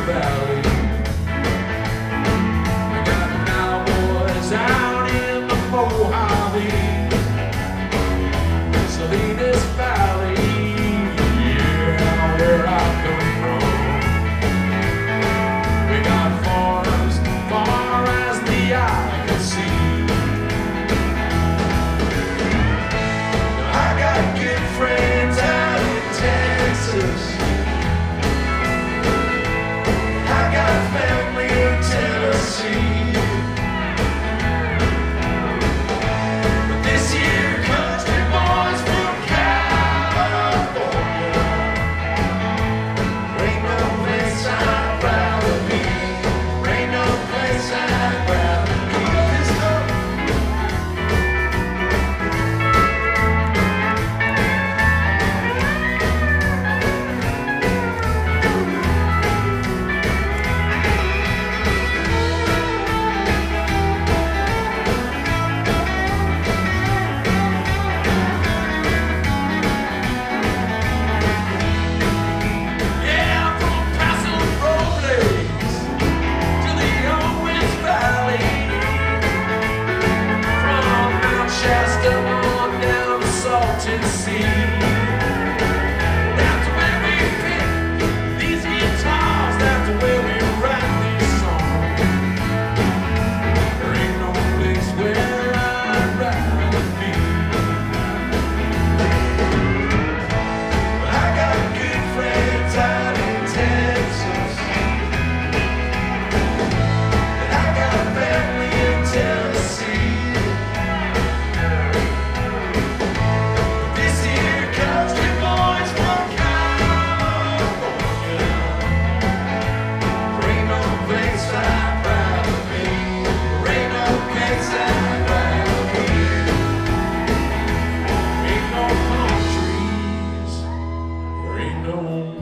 Valley. We got cowboys out in the Mojave, Salinas Valley, yeah, where I come from. We got farms far as the eye can see. I got good friends out in Texas. I got family in Tennessee. But this year, country boys from California, ain't no place I'd rather be. Ain't no place I'd rather be. Yeah, from Paso Robles to the Owens Valley, from Mount Shasta on down to Salton Sea, down to where we pick these guitars, down to where we write these songs. There ain't no place where I'd rather be. But I got good friends out in Texas, and I got family in Tennessee. This here country boys from California, there ain't no place I'd rather be. There ain't no place I'd rather be. Ain't no palm trees, there ain't no